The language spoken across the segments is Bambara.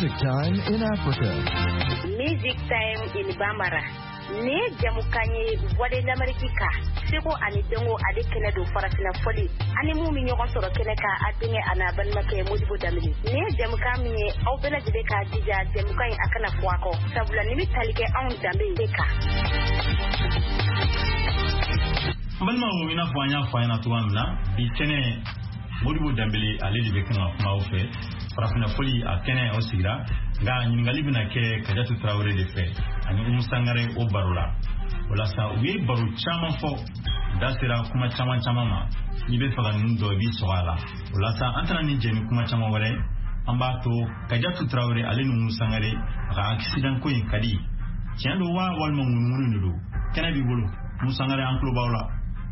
Music Time in Africa. Music Time in Bambara. Ne jamukanye wade d'Amerika. Seko ani dengo ade kene do farafina foli. Ani mu mi nyoko soro kene ka adinge ana ban make Modibo Damini. Ne jamukanye au bela jideka dija jamukanye akana fuako. Sabula nimi talike on dambe deka. Balma mu ina fanya tuwamla bi kene Modibo Dambele ale de bekana kuma ofe. Farafina foli a kene osigira nga nyingali bina ke Kadiatou Traoré de fe ani Sangare o barola wala sa wi baru chama fo dasira kuma chama ma ni be faga ndo bi soala wala sa antana ni jeni kuma chama wale amba to Kadiatou Traoré ale Sangare ga accident ko yin kadi tiendo wa wal mo ngunu ndo kena bi bolo Sangare anklo bawla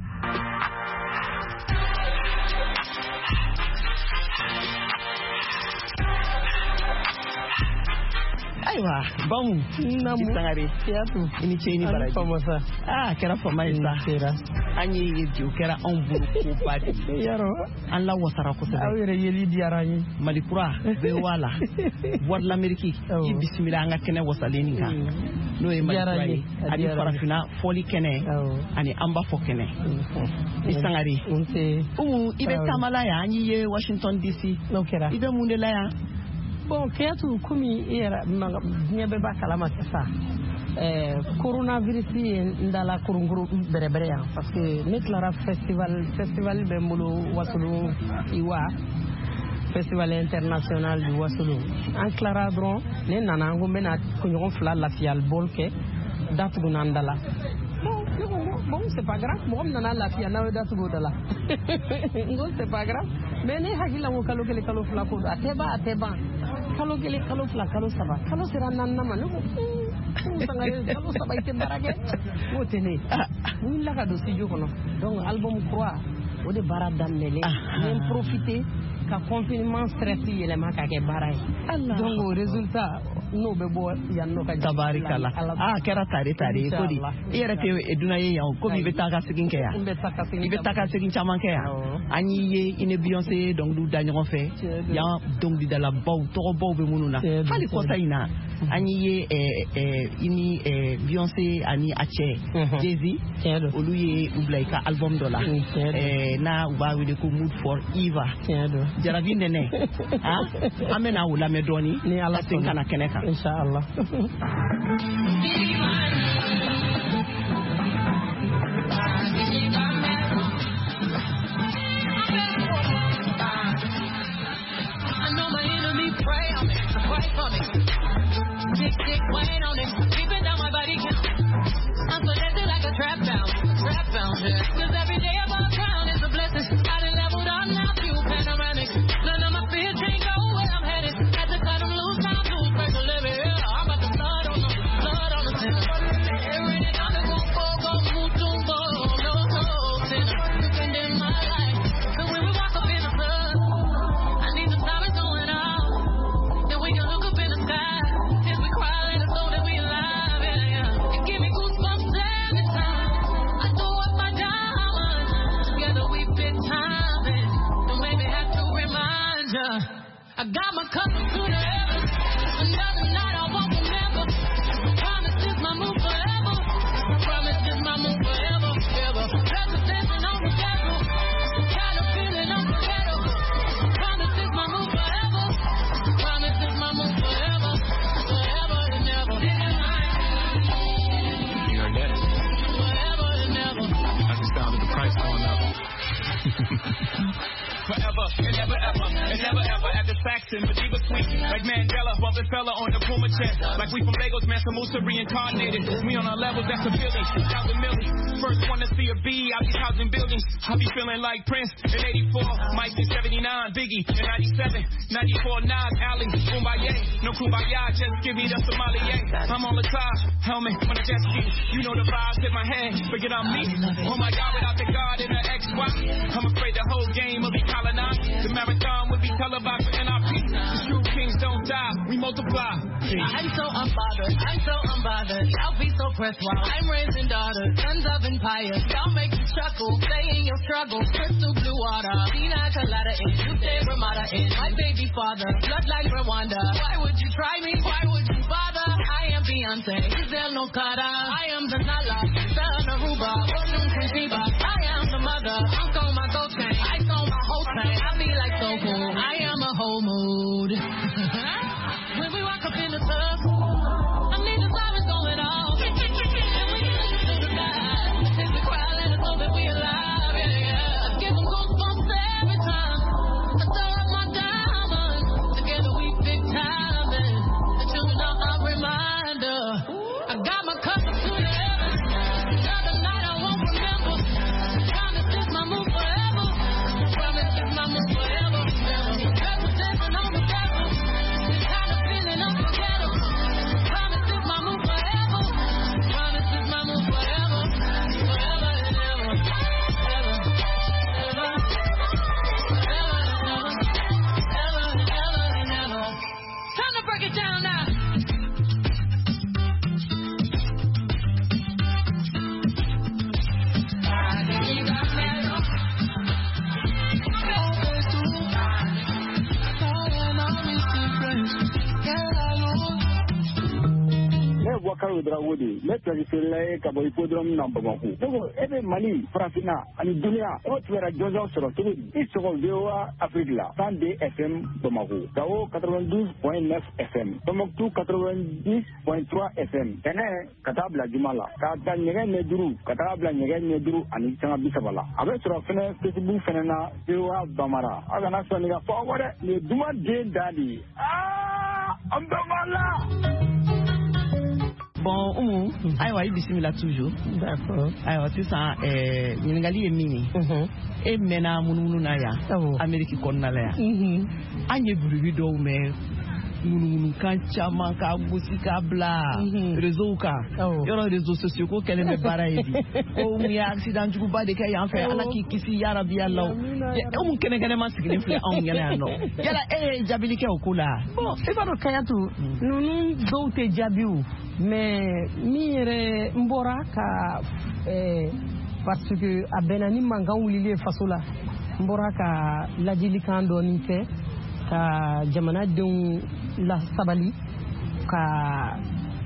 Aiwa, bom, Sangare, certo? Iniciei para famosa. Kera famaisa. Kera. Anyi yeju kera onburu ko badi. Yaro. An la wasara ko sada. Awere yeli diarani. Malipura be wala. Wad l'Amérique. Yi bismillah nga kene wasaleni ka. No e malipura. Adi farafina foli kene. Ani amba fo kene. Sangare. Ibe tamala ya anyi ye Washington DC. No kera. Ibe mundela ya. Bon, Kadiatou kumi era nyebe ba kalama kasa. Coronavirus ndala kurunguru berebere ya parce que neklara festival bembulu wasulu iwa festival international du wasulu en clara dron ne nana ngombe na kunyon fla la fial bolke datu nandala. Bon, c'est pas grave. Moi, on a la fille, on a datu godala. Non, c'est pas grave. Mais ne hakila mo kalo fla ko ateba. Kalo fla kalo saba. Kalo sera nanna manu. Sangare kalo saba ite barage. O tene. Ni la ka do studio kono. Donc album croix o de bara damnele. Même profiter ka confinement stress yele maka ke barai. Donc au résultat no be bo yanno ka tabarikala. Kera tare kodi. Yere te eduna ye yan ko bi betaka sigin ke ya. Bi betaka sigin chaman ke ya. Ani ye ine Beyoncé donc du daño fe. Ya donc di dala baw to baw be mununa. Fali ko sayina. Ani ye ini Beyoncé ani ache Jay-Z olu ye ublaika album dola. Na uba we de ko mood for Eva. Jarabinde ne. Amena wala medoni ni ala tinkana keneka. Inshallah. Tick, wait on it, keep it down my body count. I'm selected like a trap bounce, yeah. Cause every day above ground is a blessing. I done leveled up now, few panoramic. None of my fears can't go where I'm headed. Had to cut them loose, time to first delivery. I'm about to blood on the center. Every day I'm gonna go mutumbo, no sinner. Defending my life. So when we walk up in the sun, I need the stars going out. Then we can look up in the sky. I got my cup to the heavens. Another night I won't remember. Promise is my move forever. Promise is my move forever. Representing on the devil. Got a feeling unforgettable. Promise is my move forever. Promise is my move forever. Forever and ever. You heard that? Forever and ever. I just found the price going up. Forever and never ever at the Saxon, but deep between like Mandela, bumping fella on the Puma chest. Like we from Lagos, Mansa Musa reincarnated. We on our levels, that's a Billy, thousand milli. First one to see a B out these housing buildings. I be feeling like Prince in 84, Mike in 79, Biggie in 97, 94, Nas, Ali, Kumbaya. No Kumbaya, just give me the sommelier. I'm on the top, helmet on the jet ski. You know the vibes in my head, forget I'm me. Oh my God, without the God in the XY, I'm afraid the whole game will be colonized. The marathon will be televised for NRP. The true kings don't die, we multiply. I'm so unbothered. I'll be so pressed while I'm raising daughters, sons of empires. Y'all make you chuckle, stay in your struggle. Crystal blue water, pina colada, and you stay Ramada. is my baby father. Blood like Rwanda. Why would you try me? Why would you bother? I am Beyonce, Giselle Nokada. I am the Nala, son of Aruba, William Kuntiba. I am the mother. I'm on my gold chain. I on my whole thing. I be like so cool. I am a whole mood. When we walk up in the club, I need the sirens going off. And we listen to the guys. Take the crowd and it's that we alive. Yeah. Give them goosebumps every time. I throw up my diamonds. Together we big time. And the children are a reminder. I got my cup to the heavens. Another night I won't remember. Promise is my move forever. Promise is my move forever. Representing on the devil. This kind of feeling unforgettable. Promise is my move forever. Promise is my move forever. Forever and ever. Ever. Ever. Ever and ever. Ever and ever and ever. Time to break it down now. Wakar Drawudi, let us say Kabodrom number one. Every money, Frafina, and Dunia, what were a Jojo Sorotu, it's all Dewa Africa, Sunday FM, Tomago, Tao 92.9 FM, Tomok 90.3 FM, Tene, Katabla Jumala, Kata Negen Nedru, Katabla Negen Nedru, and Itana Bisabala. Abbas Rofene, Facebook Fenena, Dewa Bamara, Agana Sonia forward, the Duma Jane Daddy. Ah, Ambamala! Bon, aïwa, il bismillah toujours. D'accord. Aïwa, tu sens, Ningali est mini. Et maintenant, mon naya, Amérique Cornalaya. Agne bruit d'eau, mais Mounou, Kanchama, Kabusika, Bla, réseau, il y a des réseaux sociaux, qu'elle est pareille. Oh, il y a accident du coup, de Kaya, en fait, Alaki, Kissi, Yarabi, Allah. On connaît également ce qu'il fait en Ghana. Il y a la Jabilika au Kula. Bon, c'est pas le Kayatou. Nous, d'autres Jabiou. Mais mire mbora ka parce que a benani manga wulile fasola mbora ka ladili kan doni ke ka jamana den la sabali ka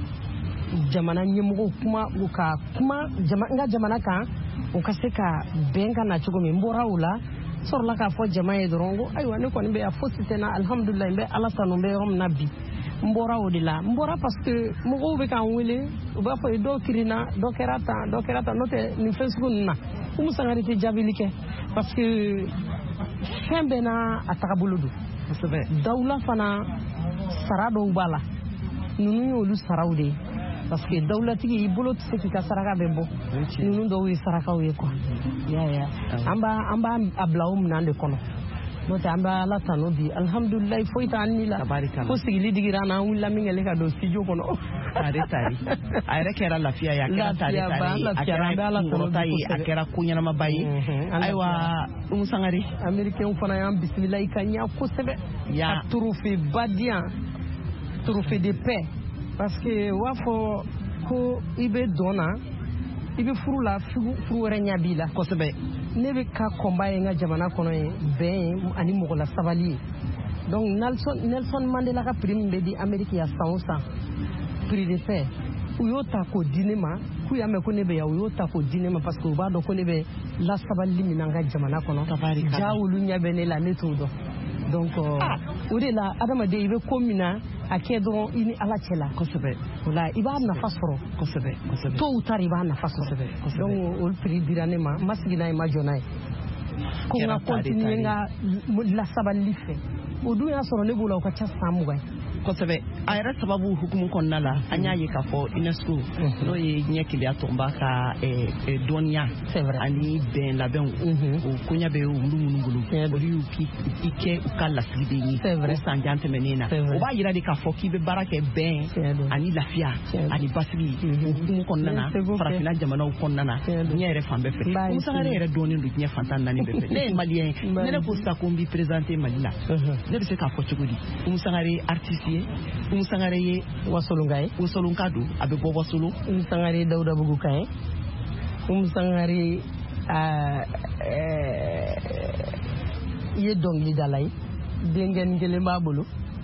jamana nyemgo kuma jamana kan o ka se ka benga na chugo me mbora ula sorla ka fo jamae dorongo aywa ne ko be a fositena alhamdulillah be ala tanu be rom nabi mbora odila mbora parce que mogo be kan wele o ba fo do kirina do kerata note ni facebook na sangari te jabilike parce que fembe na atakabuludu dawla fana sarado bala nunu yolu sarawde parce que dawla tigi ibolo tse ka saraka bembo nunu do wi saraka we ko ya amba ablawum nande kono Mota amba la tanobi alhamdulillah foita anila ko sigili digira na willa mingele ka do studio kono tari ayre kera lafia ya kera tari akera la ngorota yi akera kunya na mabayi aywa sangari americain fana ya bismillah ikanya ko sebe ya trophée badian trophée de paix parce que wafo ko ibe dona ibe furula furu renya bila ko sebe nebe ka kombaye nga jamana kono ben ani mogola sabali donc Nelson Mandela ka prime be di Amerique ya 100 prix de paix uyota ko dinema ku ya me ko nebe ya uyota ko dinema parce que ba do ko nebe la sabali minanga jamana kono jawulu nyabe ne la netudo donc ode la adama de ibe komina akedo ini ala chela kosebe wala iba na fasoro kosebe to utari ba na fasoro donc ol prix diranema masigina ma jonai ko nga continue nga la sabali fe odu ya soro ne bula ko cha samuga kosebe ayra sababu hukumu konnala anyaye ka fo UNESCO no ye nyekili atomba ka donia c'est vrai ani ben la ben o kunya be ngulu ori uki ike ukala sibeni c'est vrai sanjante menena o ba yira de ka fo ki be barake ben ani lafia ani basiri hukumu konnana farafina jamana o konnana nyere fambe fe musangare yere doni ndu nya fantan nani be fe ne malien ne ko sta ko mbi présenter malila ne be se ka fo chugudi musangare artiste Sangare ye wasolungai wasolungadu abe bo wasulu sangare Dauda Bugukai sangare ye dongli dalai dengen kelen b'a bolo.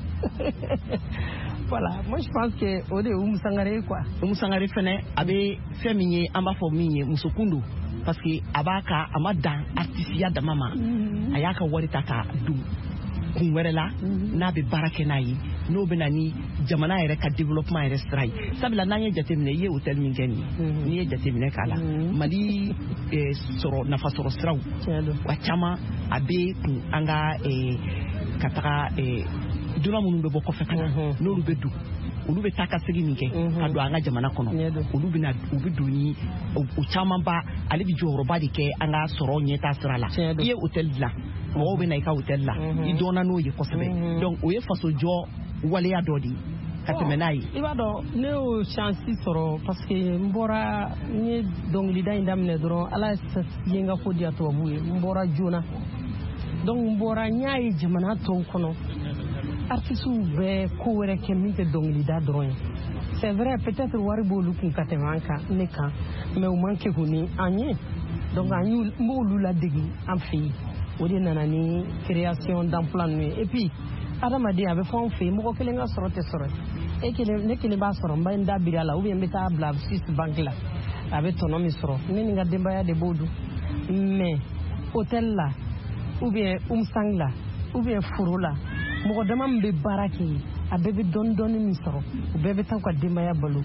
Voilà, moi je pense que o de Oumou Sangaré quoi. Oumou Sangaré fɛnɛ a bɛ fɛn min ye an b'a fɔ min ye musokundu parce que a b'a ka a ma dan artisiya dama ma a y'a ka wari ta ka don kun wɛrɛ la n'a bɛ baara kɛ n'a ye n'o bɛ na ni jamana yɛrɛ ka développement yɛrɛ sira ye sabula n'an ye jateminɛ i ye hôtel min kɛ nin ye n'i ye jateminɛ k'a la Mali sɔrɔ nafa sɔrɔ siraw wa caman a bɛ kun an ka taga donna minnu bɛ bɔ kɔfɛ ka na n'olu bɛ don olu bɛ taa ka segin min kɛ ka don an ka jamana kɔnɔ olu bɛ don ni o camanba ale bɛ jɔyɔrɔba de kɛ an ka sɔrɔ ɲɛtaa sira la i ye hôtel dilan mɔgɔw bɛ na i ka hôtel la i dɔnna n'o ye kosɛbɛ donc o ye fasojɔ waleya dɔ de ye ka tɛmɛ n'a ye i b'a dɔn ne y'o chance sɔrɔ parce que n ye dɔnkilida in daminɛ dɔrɔn ala ye n ka ko diya tubabu ye n bɔra joona donc n y'a ye jamana tɔw kɔnɔ artistes bɛ ko wɛrɛ kɛ min tɛ dɔnkilida dɔrɔn ye c'est vrai peut-être wari b'olu kun ka tɛmɛ an kan ne kan mais u man kɛ ni an ye donc n b'olu ladege an fɛ yen o de nana ni création d'emploi ninnu ye et puis adamaden a bɛ fɔ an fɛ yen mɔgɔ kelen ka sɔrɔ tɛ sɔrɔ ne kelen b'a sɔrɔ n bɛ n da biri a la ou bien n bɛ taa bila Swiss banque la a bɛ tɔnɔ min sɔrɔ ne ni n ka denbaya de b'o dun mais hôtel la ou bien umsang la ou bien foro la mɔgɔ dama min bɛ baara kɛ yen a bɛɛ bɛ dɔɔni min sɔrɔ u bɛɛ bɛ taa u ka denbaya balo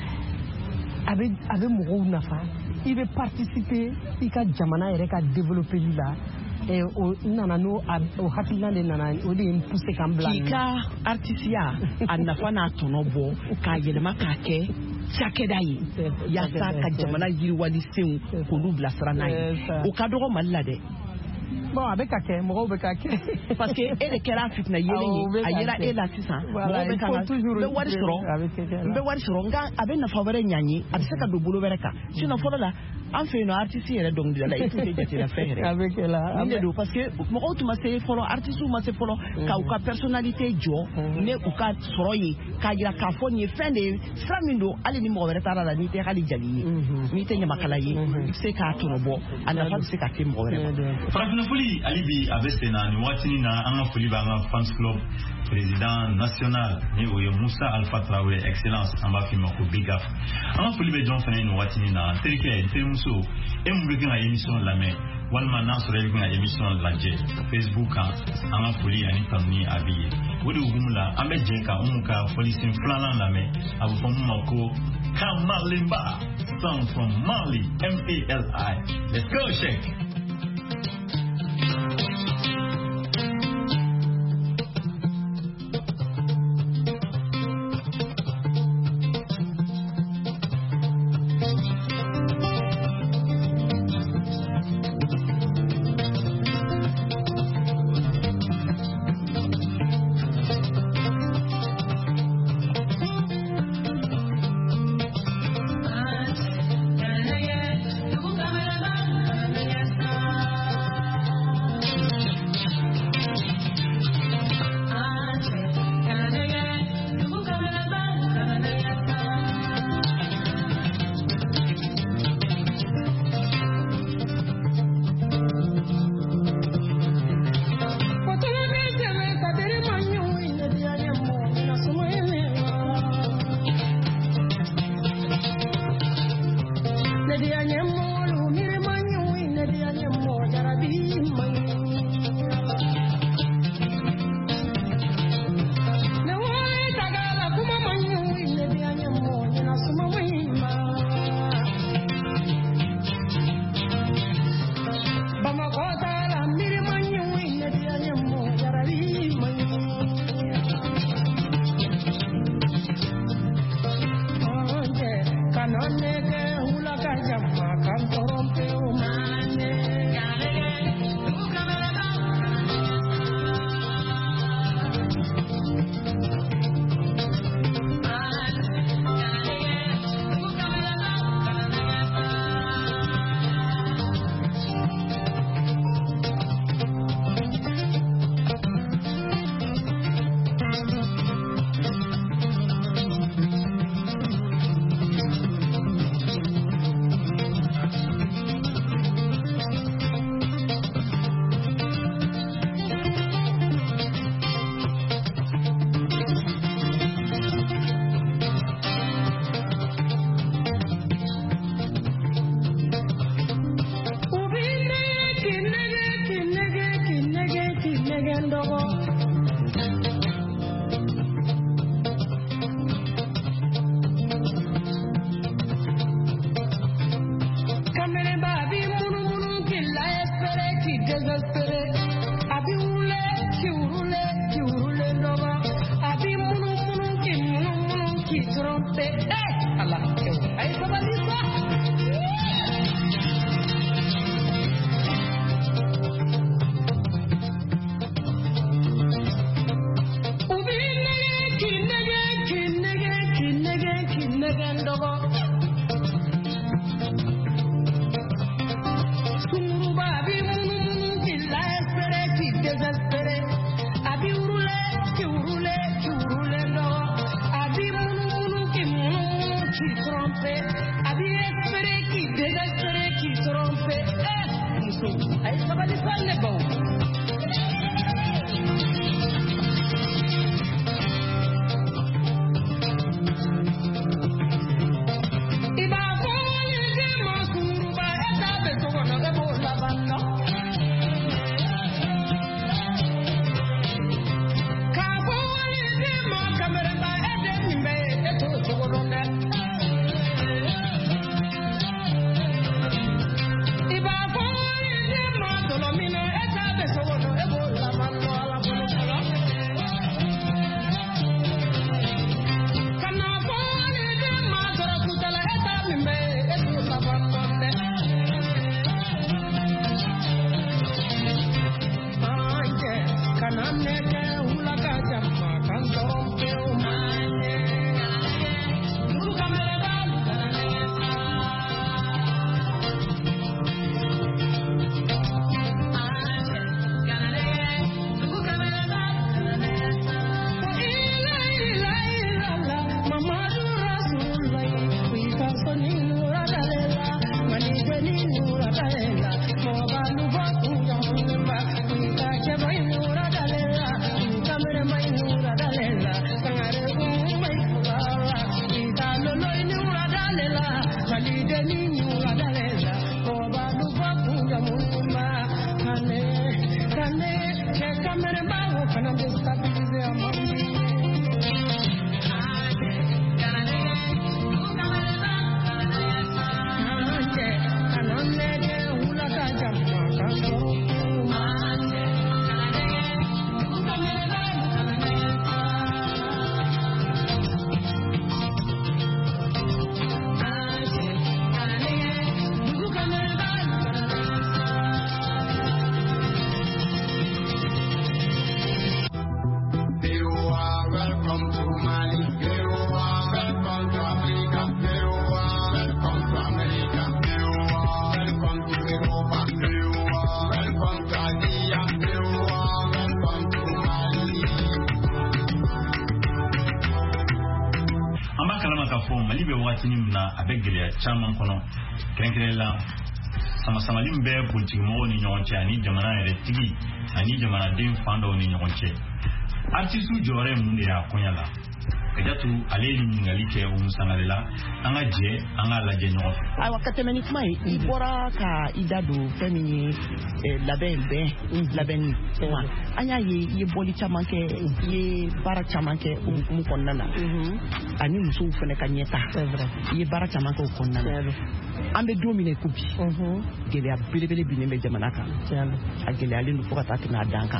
a bɛ mɔgɔw nafa i bɛ participer i ka jamana yɛrɛ ka développeli la o nana n'o hakilina de nana o de ye n poussé kan bila k'i ka artisiya a nafa n'a tɔnɔ bɔ k'a yɛlɛma k'a kɛ cakɛda ye yaasa ka jamana yiriwali senw k'olu bilasira n'a ye o ka dɔgɔ Mali la dɛ. Bon a bɛ ka kɛ mɔgɔw bɛ ka kɛ parce que e de kɛra fitina yelen ye a yera e la sisan mɔgɔw bɛ kan ka n bɛ wari sɔrɔ nka a bɛ nafa wɛrɛ ɲa n ye a bɛ se ka don bolo wɛrɛ kan sinon fɔlɔ la an fɛ yen nɔ artiste yɛrɛ dɔnkilidala i tun tɛ jatela fɛn yɛrɛ a bɛ kɛ la nin de don parce que mɔgɔw tun ma se fɔlɔ artistes ma se fɔlɔ ka u ka personnalité jɔ ne u ka sɔrɔ ye k'a jira k'a fɔ nin ye fɛn de ye sira min don hali ni mɔgɔ wɛrɛ taara la n'i tɛ hali jali ye n'i tɛ ɲamakala ye i bɛ se k'a tɔnɔ bɔ a nafa bɛ se ka kɛ mɔgɔ wɛrɛ ma. Farafinna foli hali bi a bɛ sen na nin waatinin na an ka foli b'an ka fans club président national ni o ye Musa Alpha Traoré excellence an b'a f'i ma ko big up an ka foli bɛ jɔn fana ye nin waatinin na terikɛ terimuso e mun bɛ kan ka émission lamɛn walima n'a sɔrɔ e bɛ kan ka émission lajɛ Facebook kan an ka foli ani tanuni a b'i ye o de hukumu la an bɛ jɛ ka anw ka fɔlisen filanan lamɛn a bɛ fɔ mun ma ko Kamalemba song from Mali M-A-L-I. Let's go Sheikh. Yes, Avec les chaman kono kenkela sama samali mbe politique mo ni nyonche ani jamana ele tigi ani jamana dem fando ni nyonche artistu jore munde ya konyala kajatu aleli ngalike umusangalela anga je anga laje nyof ay wakatemeni kuma ibora ka idado femini label be labeni wa anya ye boli chamanke ye bara chamanke mu konnana ani muso fene kanyeta c'est vrai ye bara chamanke konnana ambe domine kubi gele abelebele binembe jamana ka a gele ali no fokata na danka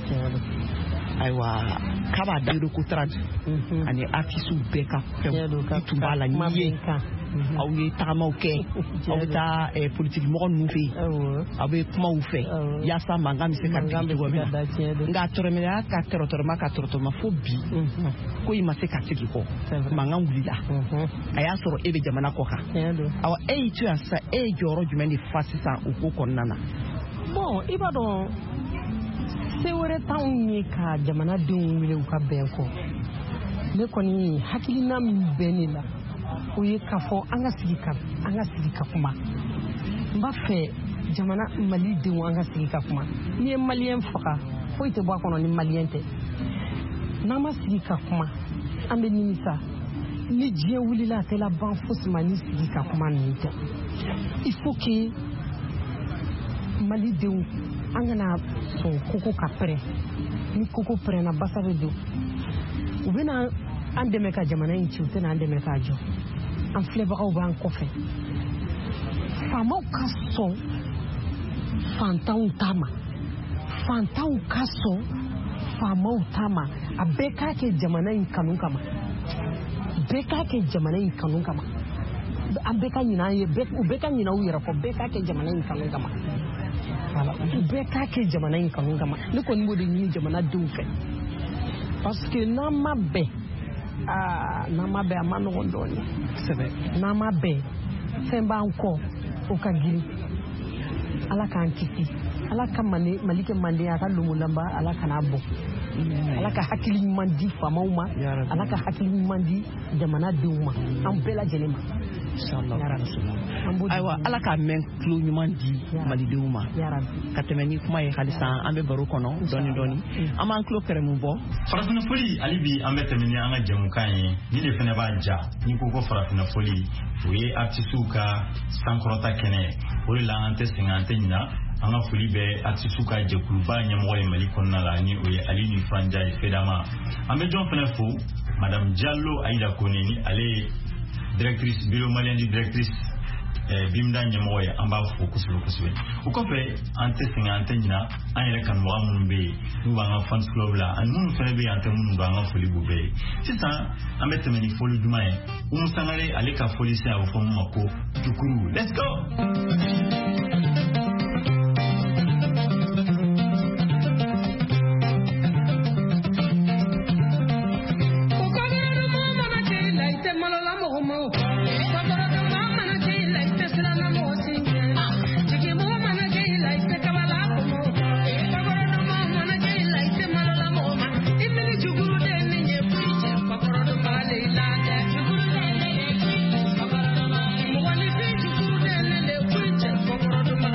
aywa kaba dando ko trad ani afisu beka tumbala niye aw ye tagama ke aw ta politique mo nu fi abe kuma u fe ya sa manga mi se ka nga toromela ka torotoma fobi ko ima se ka tiki ko manga ngulila aya soro ebe jamana ko ka aw tu asa joro jumeni fasisa uko konnana bon ibado se wore tawnye ka jamana den wile ka benko ne koni hakilina benila o ye kafo anga sigika kuma mba fe jamana mali den anga sigika kuma ni malien faka fo ite bo kono ni maliente na ma sigika kuma ambe nimisa ni je wulila tela ban fosma ni sigika kuma nite il faut que mali den an kana sɔn koko ka pɛrɛn ni koko pɛrɛnna basa bɛ don u bɛna an dɛmɛ ka jamana in ci u tɛna an dɛmɛ k'a jɔ an filɛbagaw b'an kɔfɛ faamaw ka sɔn fantanw ta ma fantanw ka sɔn faamaw ta ma a bɛɛ k'a kɛ jamana in kanu kama bɛɛ k'a kɛ jamana in kanu kama an bɛɛ ka ɲinɛ an ye u bɛɛ ka ɲinɛ u yɛrɛ kɔ bɛɛ k'a kɛ jamana in kanu kama voilà u bɛɛ k'a kɛ jamana in kanu kama ne kɔni b'o de ɲini jamana denw fɛ parce que n'an ma bɛn a ma nɔgɔn dɔɔnin kosɛbɛ n'an ma bɛn fɛn b'an kɔ o ka girin ala k'an kisi ala ka mali kɛ manden a ka lomolanba ala kan'a bɔ ala ka hakili ɲuman di faamaw ma ala ka hakili ɲuman di jamana denw ma an bɛɛ lajɛlen ma ayiwa ala k'a mɛn tulo ɲuman di malidenw ma ka tɛmɛ ni kuma ye halisa an bɛ baro kɔnɔ dɔɔni dɔɔni an b'an tulo kɛrɛmu bɔ farafina foli hali bi an bɛ tɛmɛ ni an ka jamukan ye ni de fana b'a ja ni ko ko farafina foli o ye artisiw ka sankɔrɔta kɛnɛ o de la an tɛ sɛgɛn an tɛ ɲina an ka foli bɛ artisiw ka jɛkuluba ɲɛmɔgɔ ye mali kɔnɔna la ni o ye ali ni franja ye fedama an bɛ jɔn fana fo madame Diallo Aïda Kone ni ale ye directrice bureau malien di directrice bimda ɲɛmɔgɔ ye an b'a fo kosɛbɛ kosɛbɛ o kɔfɛ an tɛ sɛgɛn an tɛ ɲina an yɛrɛ kanubaga minnu bɛ yen n'u b'an ka fans club la ani minnu fana bɛ yen an tɛ minnu don an ka foli b'u bɛɛ ye sisan an bɛ tɛmɛ ni foli duman ye Umu Sangare ale ka foli se a bɛ fɔ min ma ko Jukuru let's go. Jukuru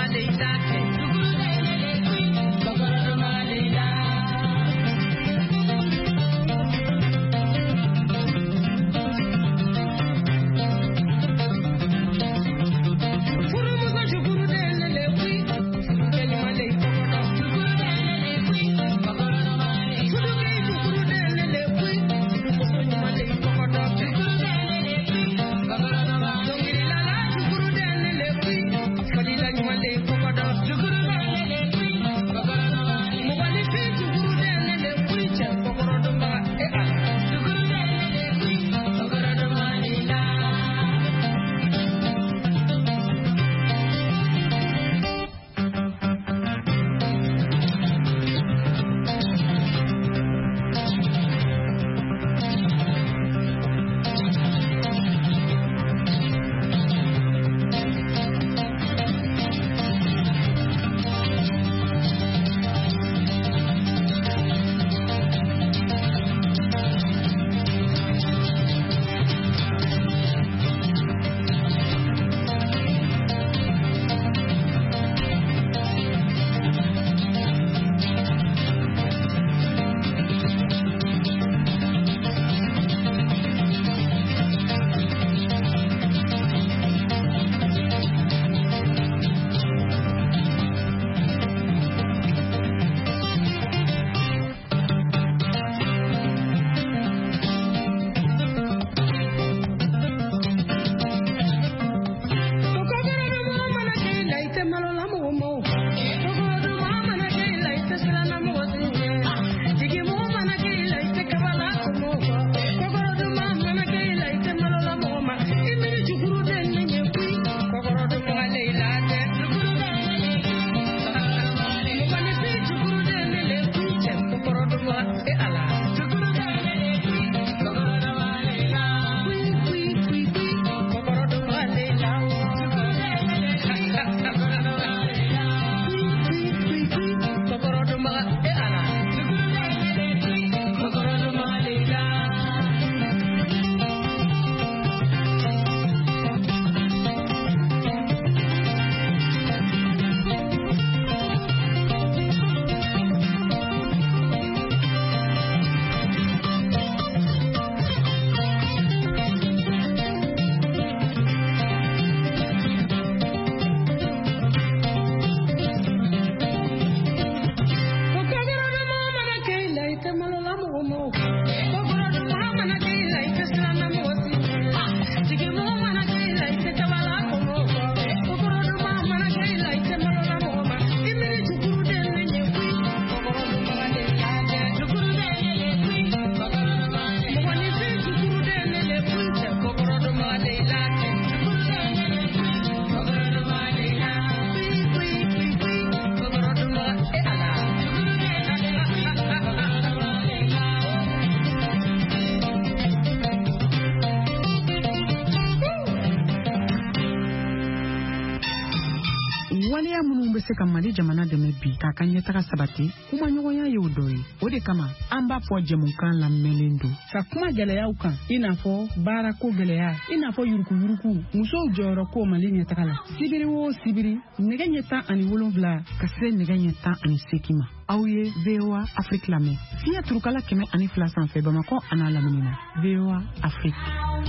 se ka Mali jamana dɛmɛ bi k'a ka ɲɛtaga sabati kuma ɲɔgɔnya ye o dɔ ye. O de kama an b'a fɔ jɛmukan lamɛnlen don ka kuma gɛlɛyaw kan i n'a fɔ baarako gɛlɛya i n'a fɔ yurukuyuruku musow jɔyɔrɔ ko Mali ɲɛtaga la. Sibiri o sibiri nɛgɛ ɲɛ 17 ka se nɛgɛ ɲɛ 18 ma. Aw ye VOA Afrique lamɛn fiɲɛ turukala 102 sanfɛ Bamakɔ a n'a lamini na. VOA Afrique.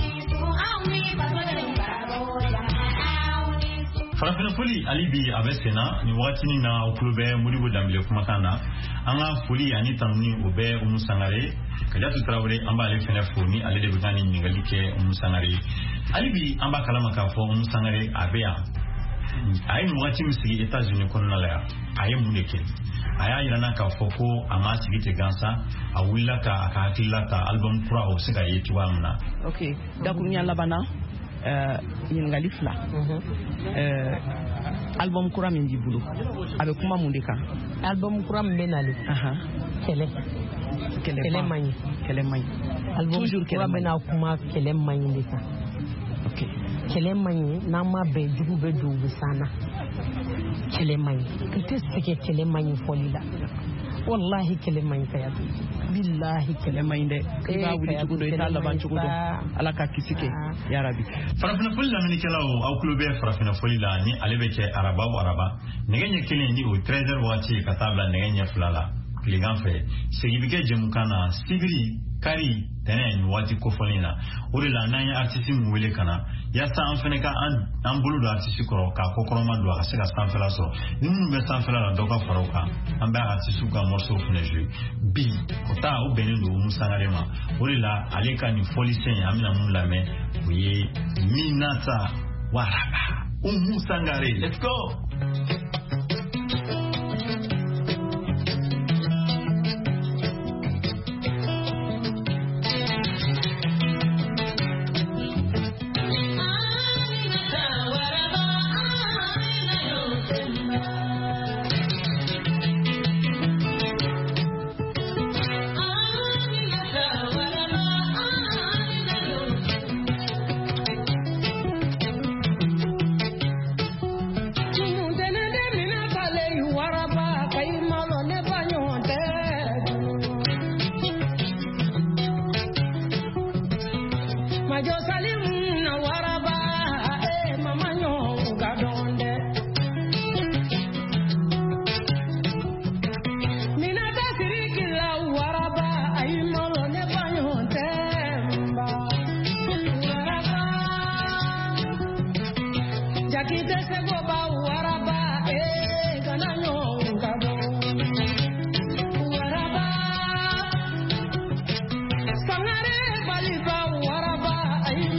Farafina foli ali bi a bɛ senna ni wagati na o tulo bɛ Modibo Dambele kumakan na. An ka foli ani tanuni o bɛ Umu Sangare Kadiatu Traoré an b'ale fɛnɛ fo ni ale de bɛ ka ni ɲininkali kɛ Umu Sangare. Ali bi an b'a kalama k'a fɔ Umu Sangare a bɛ yan. A ye nin wagati min sigi États-Unis kɔnɔna la yan a ye mun de kɛ? A y'a yirana k'a fɔ ko a ma sigi ten gansan a wulila ka hakilila ta album kura o se ka ye cogoya min na. Ok, dakurunya labana ɲininkali 2 album kura min b'i bolo a bɛ kuma mun de kan? Album kura min bɛ nalen kɛlɛ man ɲi. Album kura bɛna kuma kɛlɛ man ɲi de kan. Ok, kɛlɛ man ɲi n'an ma bɛn jugu bɛ don u bɛ san na. Kɛlɛ man ɲi i tɛ sɛgɛ kɛlɛ man ɲi fɔli la. Wallahi kɛlɛ man ɲi Kayatu. Billahi kɛlɛ man ɲi dɛ. I b'a wuli cogo dɔ i t'a laban cogo dɔ. Ala ka kisi kɛ ya Rabi. Farafina foli lamɛnnikɛlaw aw tulo bɛ farafina foli la ni ale bɛ kɛ araba o araba nɛgɛ ɲɛ 1 ni o 13h wagati ka taa bila nɛgɛ ɲɛ 2 la tilegan fɛ segi bɛ kɛ jɛmukan na sibiri kari tɛnɛ ni waati kofɔlen na. O de la n'an ye artiste min wele ka na yaasa an fɛnɛ ka an bolo don artiste kɔrɔ k'a kɔkɔrɔma don a ka se ka sanfɛla sɔrɔ ni minnu bɛ sanfɛla la dɔ ka fara o kan an bɛ artiste ka morceau fɛnɛ jouer bi o ta o bɛnnen don Umu Sangare ma. O de la ale ka nin fɔlisen an bɛna mun lamɛn o ye Minata Waraba Umu Sangare. Let's go. Sangare baliba waraba ay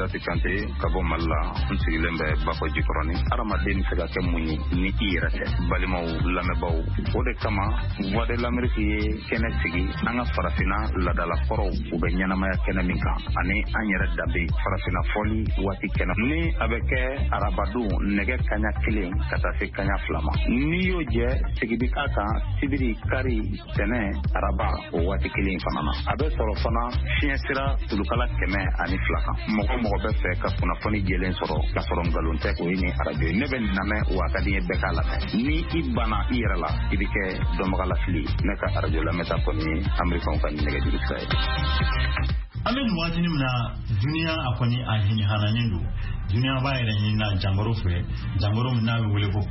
Salati Kante kabo malla nsigilen bɛ Bafo Jikoroni aramaden se ka kɛ mun ye ni i yɛrɛ tɛ balimaw lamɛnbaw o de kama Voix de l'Amérique ye kɛnɛ sigi an ka farafina ladala kɔrɔw u bɛ ɲɛnamaya kɛnɛ min kan ani an yɛrɛ danbe farafina fɔli waati kɛnɛ ni a bɛ kɛ arabadon nɛgɛ kaɲa 1 ka taa se kaɲa 2 ma ni y'o jɛ sigidi ka kan sibiri kari tɛnɛ araba o waati 1 fana na a bɛ sɔrɔ fana fiɲɛ sira tulukala 102 kan mɔgɔ bɛ fɛ ka kunnafoni jɛlen sɔrɔ ka sɔrɔ ngalon tɛ o ye ni arajo ne bɛ lamɛn wa ka di bɛɛ k'a lamɛn ni i banna i yɛrɛ la i bɛ kɛ dɔnbaga lafili ne ka arajo lamɛnta kɔni Amerikanw ka nɛgɛjuru sira ye an bɛ nin waati min na duniya a kɔni a hinihananen don duniya b'a yɛrɛ ɲinina jangoro fɛ jangoro min n'a bɛ wele ko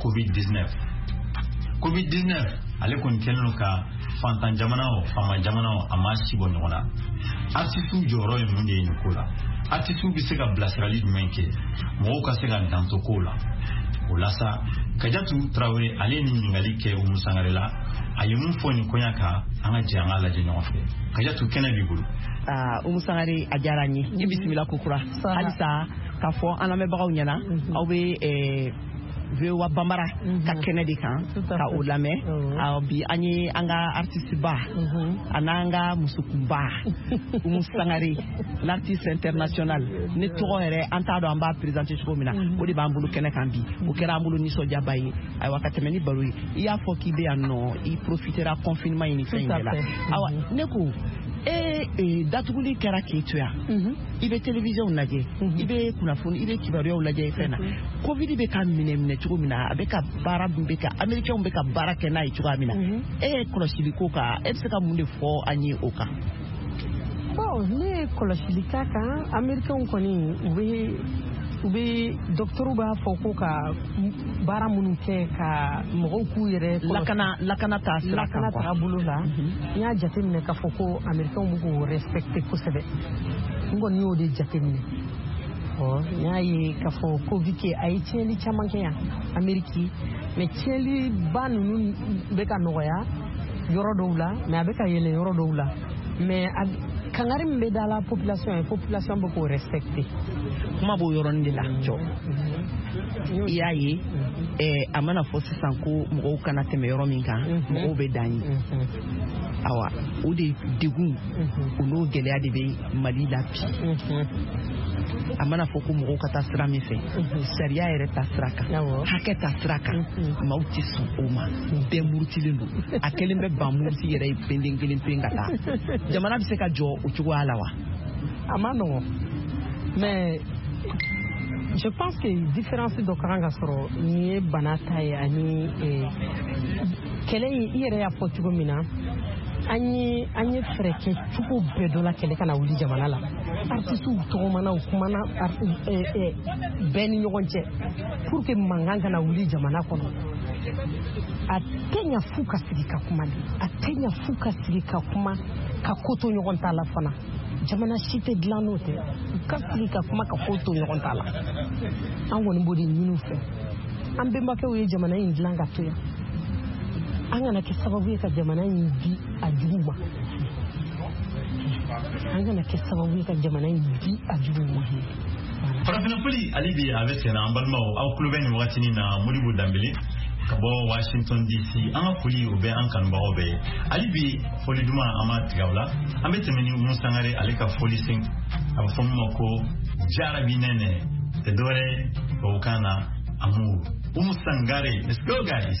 COVID-19 ale kɔni kɛlen don ka fantan jamana o faama jamana o a ma si bɔ ɲɔgɔn na artisiw jɔyɔrɔ ye mun de ye nin ko la artisiw bɛ se ka bilasirali jumɛn kɛ mɔgɔw ka se ka danto ko la o la sa Kajatu Traoré ale ye nin ɲininkali kɛ Umu Sangare la a ye mun fɔ nin koɲa kan an ka jɛ an ka lajɛ ɲɔgɔn fɛ Kajatu kɛnɛ b'i bolo Umu Sangare a diyara n ye i bisimila kokura halisa k'a fɔ an lamɛnbagaw ɲɛna aw bɛ VOA Bambara ka kɛnɛ de kan ka o lamɛn bi an ye an ka artiste ba an'an ka musokunba Umu Sangare l'artiste international ne tɔgɔ yɛrɛ an t'a dɔn an b'a présenter cogo min na o de b'an bolo kɛnɛ kan bi o kɛra an bolo nisɔndiyaba ye ayiwa ka tɛmɛ ni baro ye i y'a fɔ k'i bɛ yan nɔ i profitera confinement ni fɛn in de la awa ne ko datuguli kɛra k'i to yan i bɛ télévision lajɛ i bɛ kunnafoni i bɛ kibaruyaw lajɛ fɛn na covid bɛ ka minɛ cogo min na a bɛ ka baara bɛ ka américains bɛ ka baara kɛ n'a ye cogoya min na e ye kɔlɔsili ko kan e bɛ se ka mun de fɔ an ye o kan ne ye kɔlɔsili k'a kan américains kɔni u bɛ docteur b'a fɔ ko ka baara minnu kɛ ka mɔgɔw k'u yɛrɛ lakana ta sira kan lakana bolo la n y'a jateminɛ k'a fɔ ko américains b'u k'o respecter kosɛbɛ n kɔni y'o de jateminɛ n y'a ye k'a fɔ covid kɛ a ye tiɲɛli caman kɛ yan Amérique mais tiɲɛli ba ninnu bɛ ka nɔgɔya yɔrɔ dɔw la mais a bɛ ka yɛlɛ yɔrɔ dɔw la mais kangari min bɛ da la population ye population bɛ k'o respecter kuma b'o yɔrɔnin de la jɔ i y'a ye a mana fɔ sisan ko mɔgɔw kana tɛmɛ yɔrɔ min kan mɔgɔw bɛ dan ye awa o de degun o n'o gɛlɛya de bɛ Mali la bi a mana fɔ ko mɔgɔw ka taa sira min fɛ sariya yɛrɛ ta sira kan hakɛ ta sira kan maaw tɛ sɔn o ma bɛɛ murutilen don a kɛlen bɛ ban muruti yɛrɛ ye penden kelen pe ka taa jamana bɛ se ka jɔ o cogoya la wa a ma nɔgɔn mais je pense que différence dɔ ka kan ka sɔrɔ nin ye bana ta ye ani kɛlɛ in i yɛrɛ y'a fɔ cogo min na an ye fɛɛrɛ kɛ cogo bɛɛ dɔ la kɛlɛ kana wuli jamana la artisiw tɔgɔmana u kumana bɛɛ ni ɲɔgɔn cɛ pour que mankan kana wuli jamana kɔnɔ a tɛ ɲa fu ka sigi ka kuma de a tɛ ɲa fu ka sigi ka kuma ka ko to ɲɔgɔn ta la fana jamana si tɛ dilan n'o tɛ u ka sigi ka kuma ka ko to ɲɔgɔn ta la an kɔni b'o de ɲini u fɛ an bɛnbakɛw ye jamana in dilan ka to yan an kana kɛ sababu ye ka jamana in di a jugu ma an kana kɛ sababu ye ka jamana in di a jugu ma farafinafoli ale bi a bɛ senna an balimaw aw tulo bɛ nin wagatinin na Modibo Dambele ka bɔ Washington DC an ka foli o bɛ an kanubagaw bɛɛ ye ale bi foli duman an ma tigɛ o la an bɛ tɛmɛ ni Umu Sangare ale ka foli sen a bɛ fɔ min ma ko jarabi nɛnɛ tɛ dɔwɛrɛ tubabukan na amour Umu Sangare let's go guys.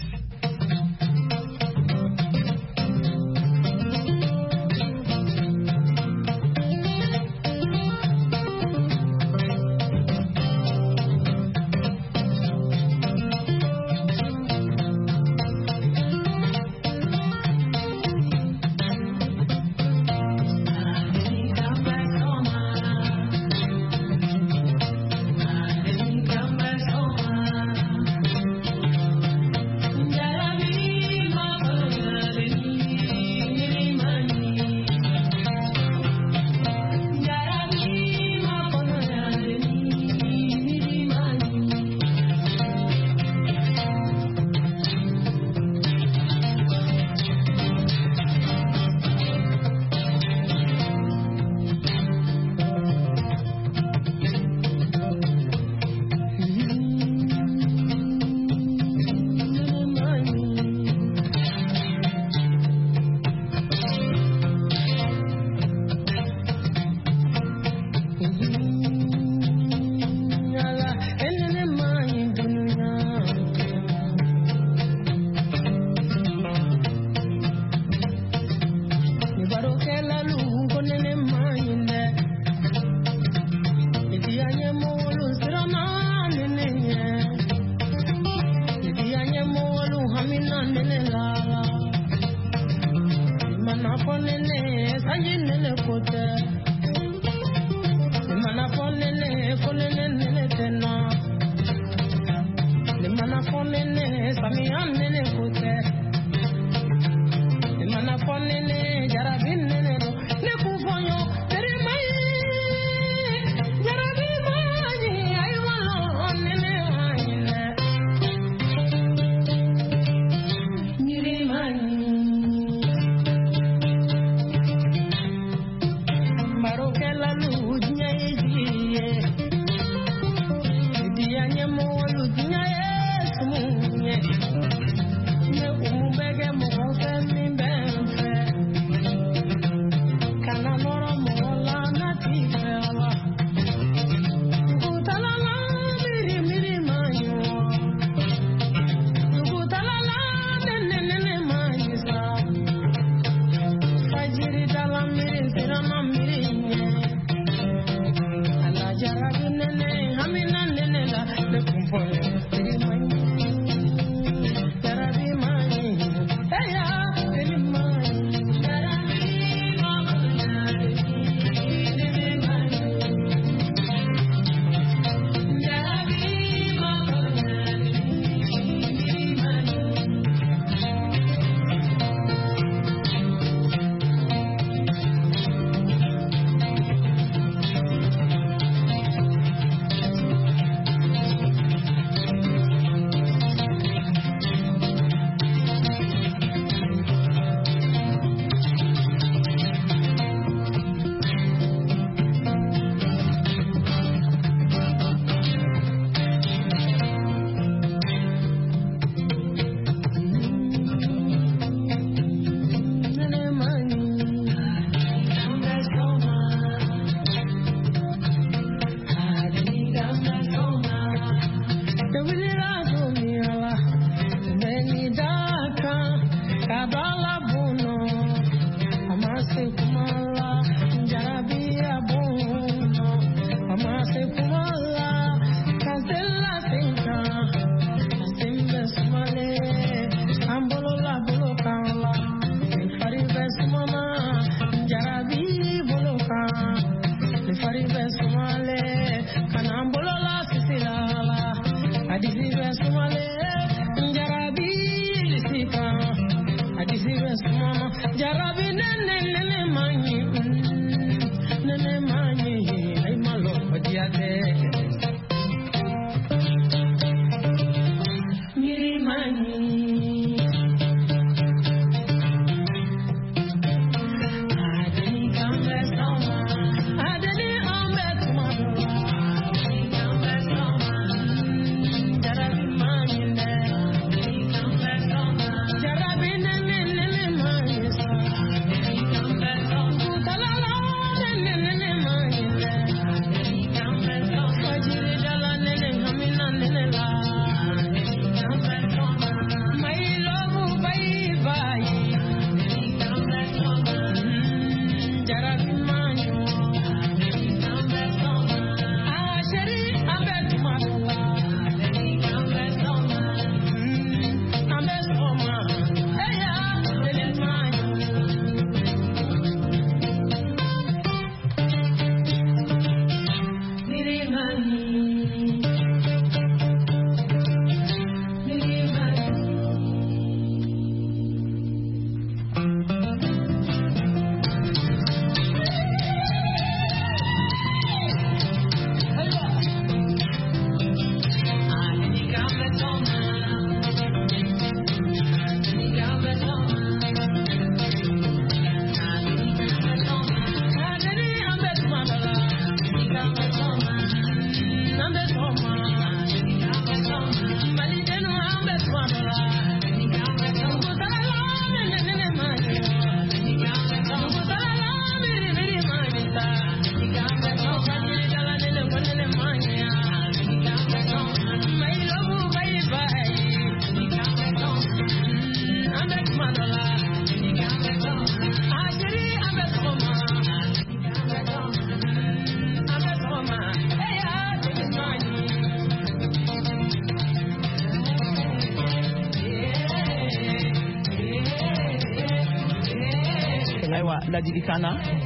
Ladili Kana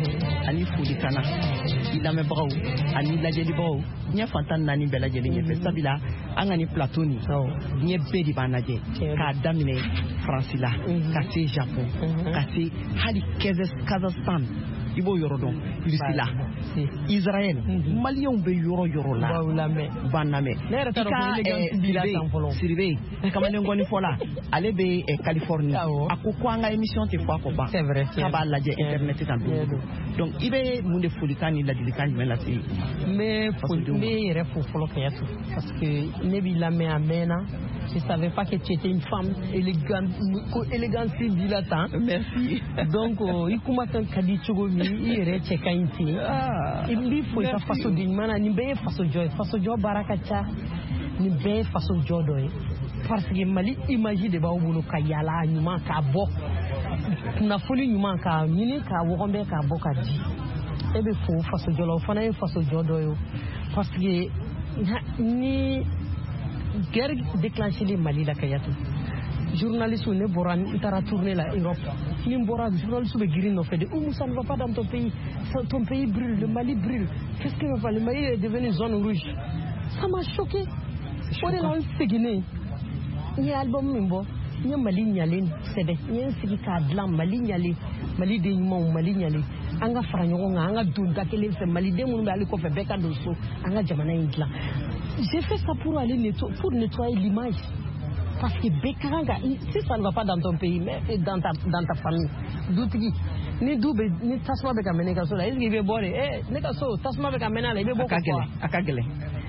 ani foli kana i lamɛnbagaw ani lajɛlibagaw diɲɛ fantan naani bɛɛ lajɛlen ɲɛfɛ sabula an ka ni plateau nin diɲɛ bɛɛ de b'an lajɛ k'a daminɛ faransi la ka se japon ka se hali kazakhstan i b'o yɔrɔ dɔn Russie la Israël maliyɛnw bɛ yɔrɔ yɔrɔ la b'an lamɛn Siribe kamalen ngɔni fɔla ale bɛ Californie a ko an ka émission tɛ fɔ a kɔ ban k'a b'a lajɛ internet kan donc i bɛ mun de folikan ni ladilikan jumɛn lase n bɛ yɛrɛ fo fɔlɔ Kayatu parce que ne b'i lamɛn a mɛnna. Je ne savais pas que tu étais une femme élégante dit là tant. Merci. Donc il commence à dire que il est checkainé. Il dit faut faire façon d'une manière ni bien façon joy barakacha ni bien façon joy parce que Mali imagine de ba ubulu kayala nyuma ka bo na foli nyuma ka nyini ka wogombe ka bo ka di e be fo façon joy fana e façon joy parce que ni guerre déclenchée le Mali la Kayatu journaliste ne bora intara tourner la Europe ni bora journaliste be girin no fait de ça ne va pas dans ton pays brûle, le Mali brûle, qu'est-ce que va, le Mali est devenu zone rouge, ça m'a choqué. On est là on seguiné ni album mimbo ni Mali nyale sebe ni sigi ka dlam Mali nyale Mali de mo Mali nyale anga franyo nga anga dunda kele se Mali de mun ba ali ko fe beka doso anga jamana ingla. J'ai fait ça pour aller pour nettoyer l'image. Parce que Bekaranga, si ça ne va pas dans ton pays, mais dans ta famille, d'outils, ni double, ni tasma beka meneka so la, est-ce qu'il veut boire? Neka so, tasma beka menala, il veut boire quoi? Akagele.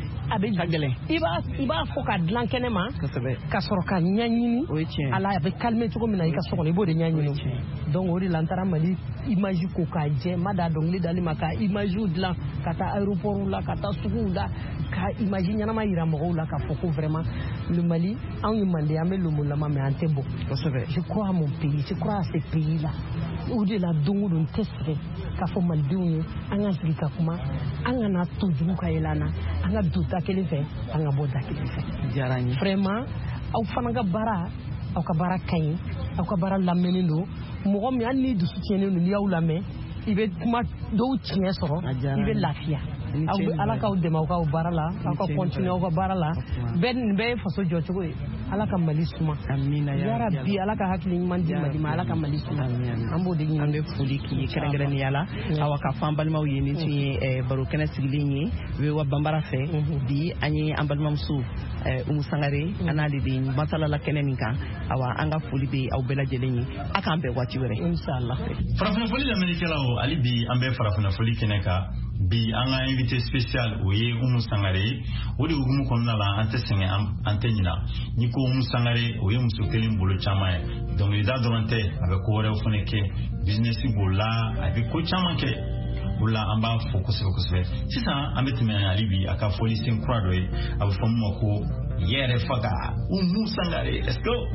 Il va faut qu'à l'enquênement, qu'à soroka nyanyini, Allah avait calmé tout comme il a sorti les beaux de nyanyini. Donc on dit l'antara mali image koka je mada donc les dali maka image de là kata aéroport là kata suku là ka imagine yana ma ira mo là ka foko vraiment le Mali en demandé à me le monde là mais antebo. Je crois à mon pays, je crois à ce pays là. Ou de la dongo don testre ka fo maldiou anga zika kuma anga na tuju ka elana anga duta kele fe anga boda kele fe jarani vraiment au fananga bara au ka bara kay au ka bara lamenindo mo mi anni du soutienu ni yaw lamé ibe kuma do tiɲɛ sɔrɔ i bɛ lafiya ala k'aw dɛmɛ aw ka baara la aw ka continuer aw ka baara la bɛɛ ye faso jɔ cogo ye ala ka Mali suma yarabi ala ka hakili ɲuman di Mali ma ala ka Mali suma an b'o de ɲini an bɛ foli k'i ye kɛrɛnkɛrɛnnenya la awa ka fɔ an balimaw ye nin tun ye baro kɛnɛ sigilen ye Wewa Banbara fɛ bi an ye an balimamuso Umu Sangare an n'ale de masalala kɛnɛ min kan awa an ka foli bɛ aw bɛɛ lajɛlen ye a k'an bɛn waati wɛrɛ inshallah farafina foli lamɛnnikɛlaw ali bi an bɛ farafina foli kɛnɛ kan bi an ka invité spécial o ye Umu Sangare o de hukumu kɔnɔna la an tɛ sɛgɛn an tɛ ɲina ni ko Umu Sangare o ye muso kelen bolo caman ye dɔnkilida dɔrɔn tɛ a bɛ ko wɛrɛw fana kɛ business b'o la a bɛ ko caman kɛ o la an b'a fɔ kosɛbɛ kosɛbɛ sisan an bɛ tɛmɛ ali bi a ka foli sen kura dɔ ye a bɛ fɔ min ma ko yɛrɛ faga Umu Sangare let's go.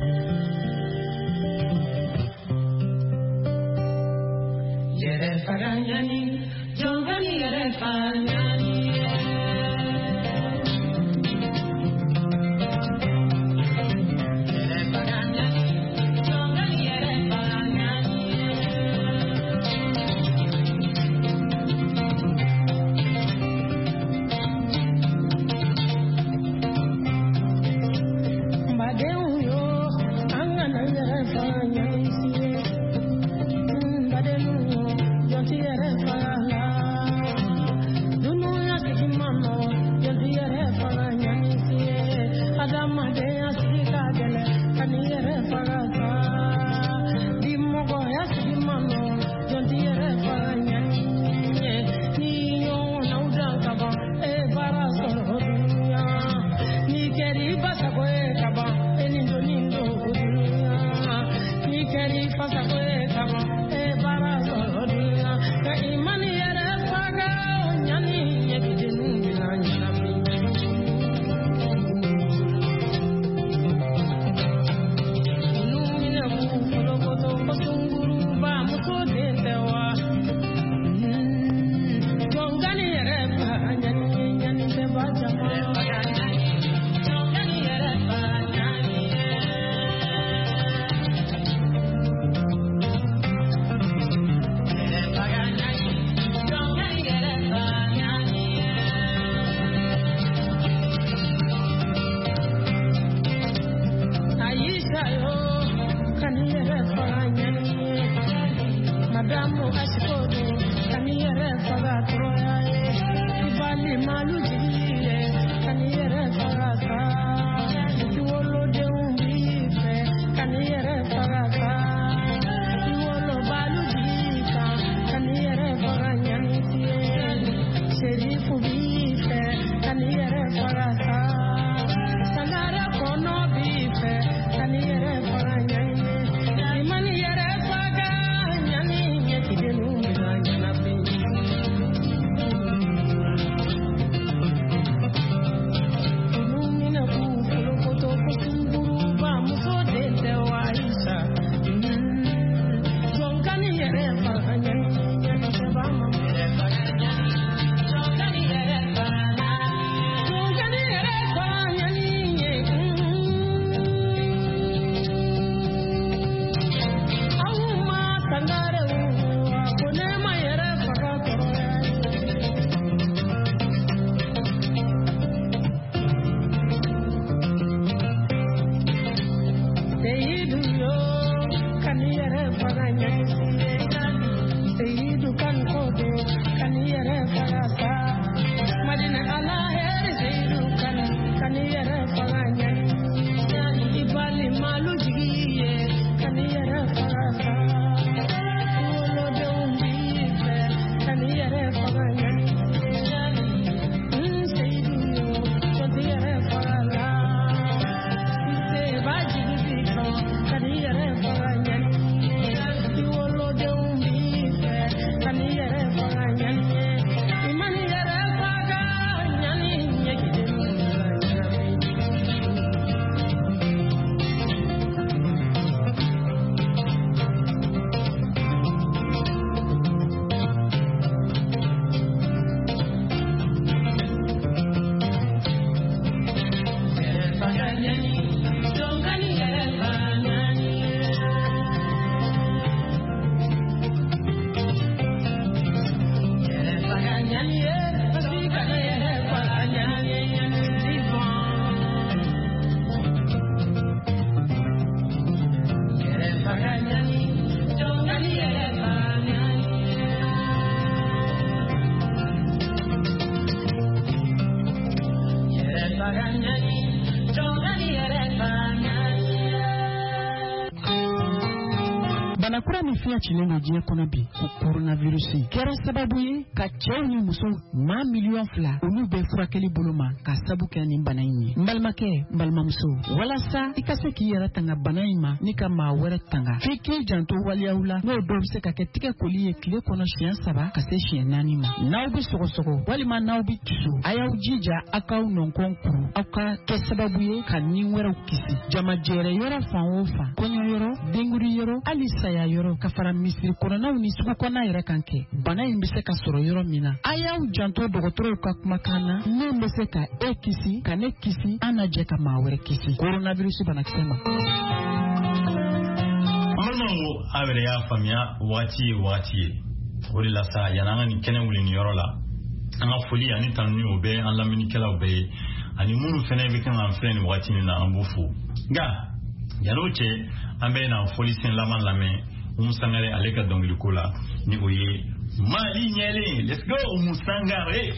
Yere faranyani, jongani yere faranyani. Banakura ni fiya chileno diɲɛ kɔnɔ bi ko coronavirus kɛra sababu ye ka cɛw ni muso maa miliyɔn 2 olu bɛ furakɛli bolo ma ka sabu kɛ nin bana in ye. N balimakɛ n balimamuso walasa i ka se k'i yɛrɛ tanga bana in ma ni ka maa wɛrɛ tanga f'i k'i janto waliyaw la n'o dɔw bɛ se ka kɛ tigɛ koli ye tile kɔnɔ siɲɛ 3 ka se siɲɛ 4 ma. N'aw bɛ sɔgɔsɔgɔ walima n'aw bɛ tusu a y'aw jija aw k'aw nɔnkɔn kuru aw ka kɛ sababu ye ka ni wɛrɛw kisi. Jamajɛrɛ yɔrɔ fan o fan kɔɲɔ yɔrɔ denguri yɔrɔ hali saya yɔrɔ ka fara misiri kɔnɔnaw ni sugu kɔnɔna yɛrɛ kan kɛ bana in bɛ se ka sɔrɔ yɔrɔ min na a y'aw janto dɔgɔtɔrɔw ka kumakan na min bɛ se ka e kisi ka ne kisi an na jɛ ka maa wɛrɛ kisi coronavirus banakisɛ ma. Amadu a yɛrɛ y'a faamuya waati ye o de la sa yan'an ka nin kɛnɛ wuli nin yɔrɔ la an ka foli ani tanuni o bɛ an lamɛnnikɛlaw bɛɛ ye ani minnu fana bɛ kan ka filɛ nin waati min na an b'u fo nka yan'o cɛ an bɛ na foli sen laban lamɛn Umusangare ale ka dɔnkiliko la ni o ye Mali ɲɛlen. Let's go Umusangare.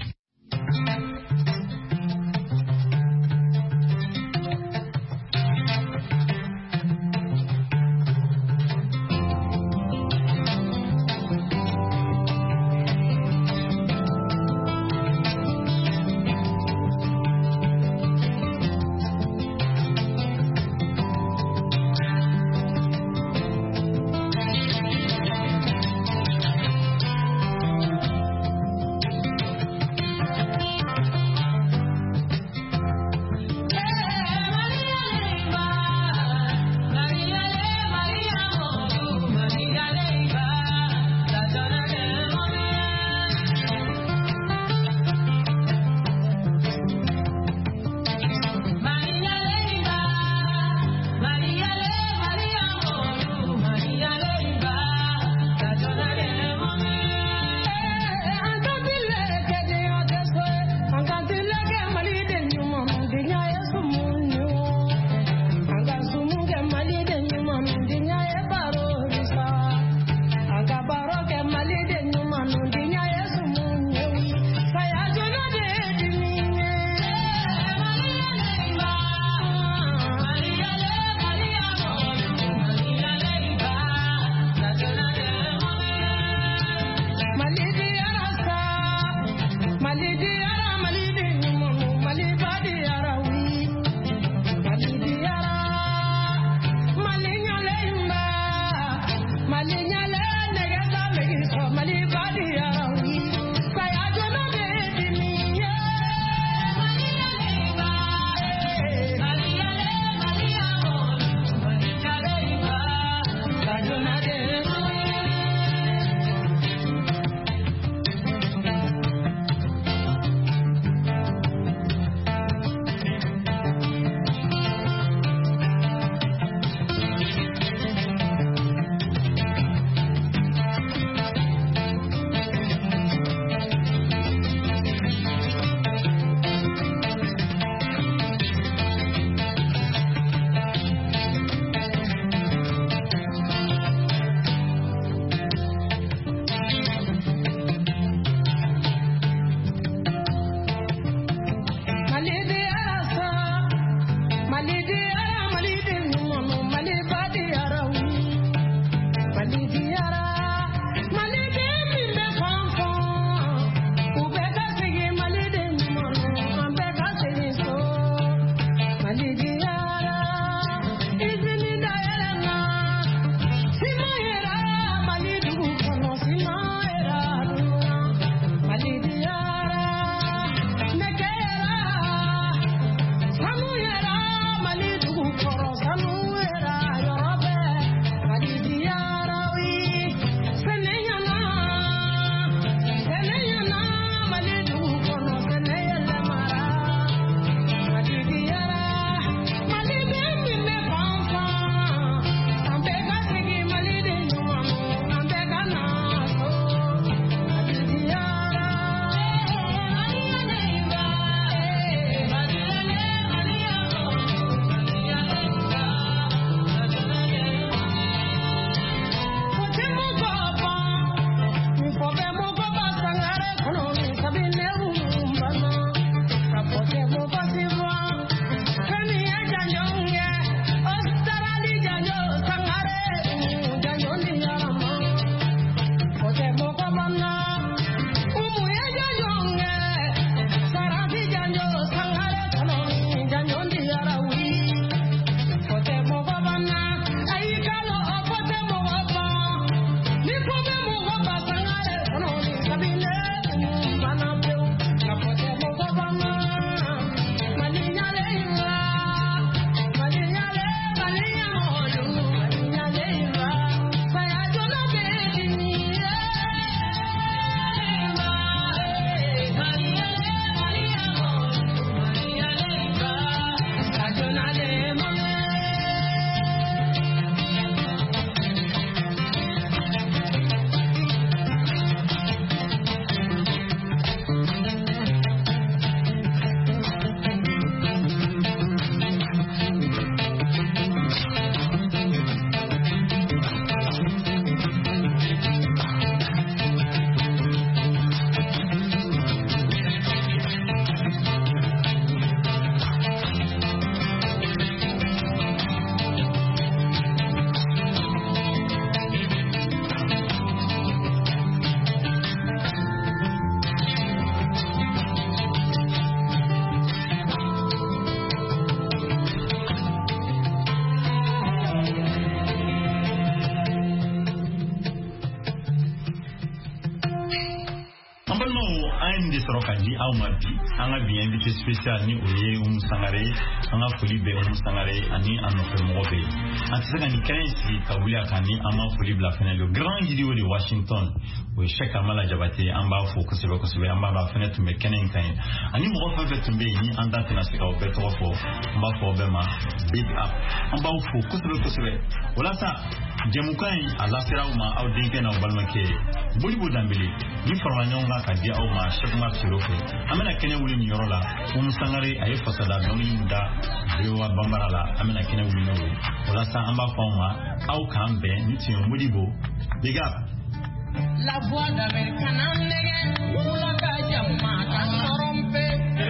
di aw ma bi an ka bi invité spécial ni o ye Sangare an ka foli bɛ Sangare ani an nɔfɛ mɔgɔ bɛ an tɛ se ka nin kɛnɛ sigi ka wuli a kan ni an ma foli bila fɛnɛ le grand idiot de Washington o ye Cheikh Amala Jabate an b'a fo kosɛbɛ kosɛbɛ an b'a fɛnɛ tun bɛ kɛnɛ in kan ye ani mɔgɔ fɛn fɛn tun bɛ yen ni an da tɛna se ka o bɛɛ tɔgɔ fɔ an b'a fɔ o bɛɛ ma big up an b'aw fo kosɛbɛ kosɛbɛ walasa jɛmukan in a lasera aw ma aw denkɛ n'aw balimakɛ Modibo Dambele ni farala ɲɔgɔn kan ka di aw ma Cheikh Umar Siro fɛ an bɛna kɛnɛ wuli nin yɔrɔ la Sangare a ye fasada dɔnkili min da VOA Bambara la an bɛna kɛnɛ wuli n'o ye walasa an b'a fɔ aw ma aw k'an bɛn ni tiɲɛ Modibo big up. La voix d'Américaine en nègre, ou la Kajama, quand rompe.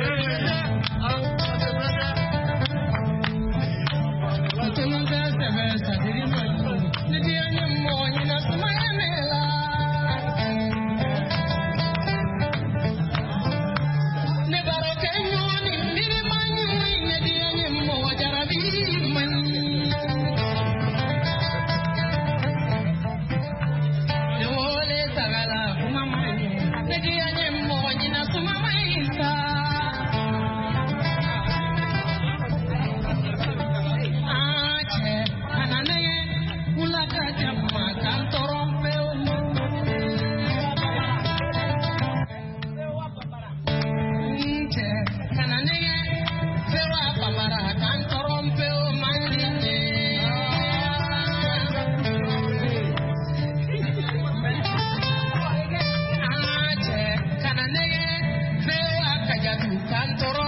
Tout le monde se ça dit le dernier mot, il n'a pas là. Ne baroque ni ni mani, le dernier mot, jarabi mani. Tanto